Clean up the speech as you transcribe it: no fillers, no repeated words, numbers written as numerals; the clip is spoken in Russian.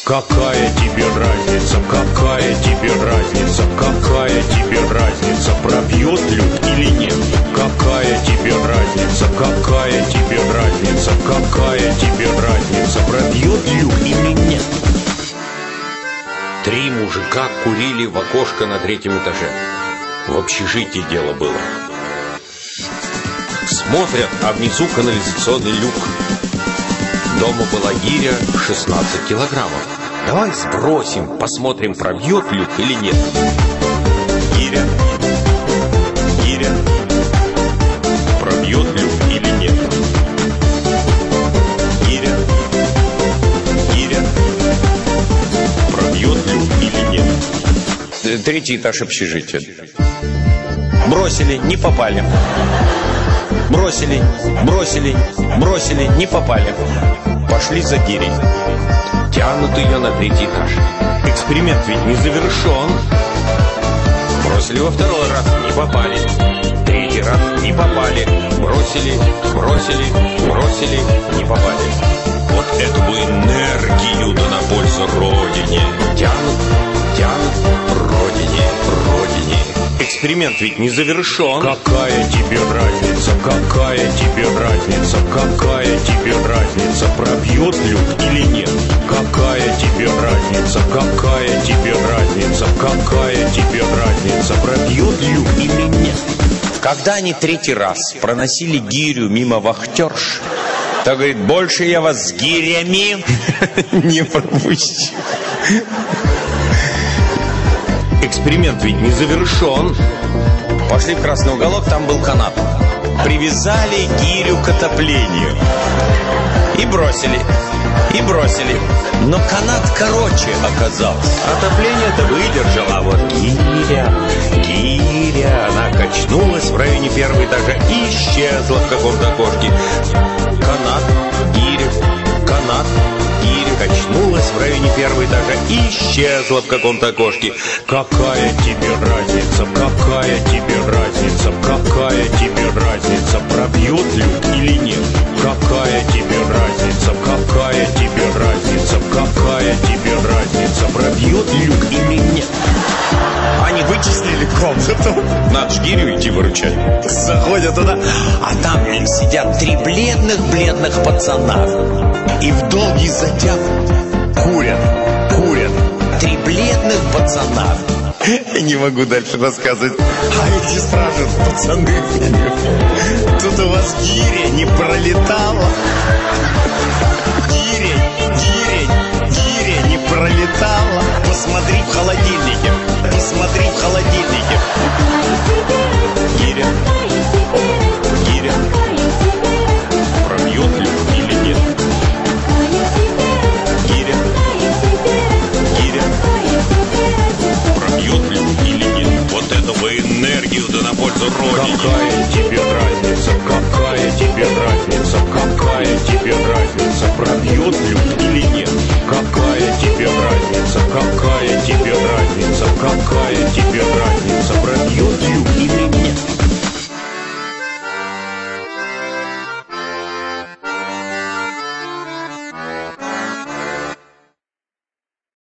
Какая тебе разница, какая тебе разница, какая тебе разница, пробьет люк или нет? Какая тебе разница, какая тебе разница, какая тебе разница, пробьет люк или нет? Три мужика курили в окошко на 3-м этаже. В общежитии дело было. Смотрят, а внизу канализационный люк. Дома была гиря 16 килограммов. Давай сбросим, посмотрим, пробьет люк или нет. Гиря. Гиря. Пробьет люк или нет? Гиря. Гиря. Пробьет люк или нет? 3-й этаж общежития. Бросили, не попали. Бросили, бросили, бросили, не попали. Пошли за гирей. Тянут ее на 3-й этаж. Эксперимент ведь не завершен. Бросили во 2-й раз, не попали. 3-й раз, не попали. Бросили, бросили, бросили, не попали. Вот эту бы энергию да на пользу Родине. Тянут, тянут, Родине, Родине. Эксперимент ведь не завершен. Какая тебе разница, какая тебе разница, какая тебе разница, пробьет люк или нет? Какая тебе разница, какая тебе разница, какая тебе разница, пробьет люк или нет? Когда они 3-й раз проносили гирю мимо вахтерш, то говорит: больше я вас с гирями не пропущу. Эксперимент ведь не завершен. Пошли в красный уголок, там был канат. Привязали гирю к отоплению. И бросили. И бросили. Но канат короче оказался. Отопление-то выдержало. А вот гиря, она качнулась в районе 1-го этажа и исчезла в каком-то окошке. Канат, гиря, канат, гиря качнулась в районе 1-го этажа и исчезла в каком-то окошке. Какая тебе разница, какая тебе разница, какая тебе разница, пробьет люк или нет? Какая тебе разница, какая тебе разница, какая тебе разница, пробьет люк или нет? Они вычислили комнату. Надо ж гирю идти выручать. Заходят туда, а там сидят 3 бледных пацана. И в долгий затяг курят. 3 бледных пацана. Не могу дальше рассказывать. А эти спрашивают: пацаны, тут у вас гиря не пролетала? Гиря не пролетала? Посмотри в холодильнике. Посмотри в холодильнике. Гиря. Пробьет люк или нет? Гиря. Пробьет люк или нет? Вот эту бы энергию да на пользу Родине. Какая тебе разница, какая тебе разница, какая тебе разница, пробьет люк или нет? Какая тебе разница, какая тебе разница, какая тебе разница, пробьет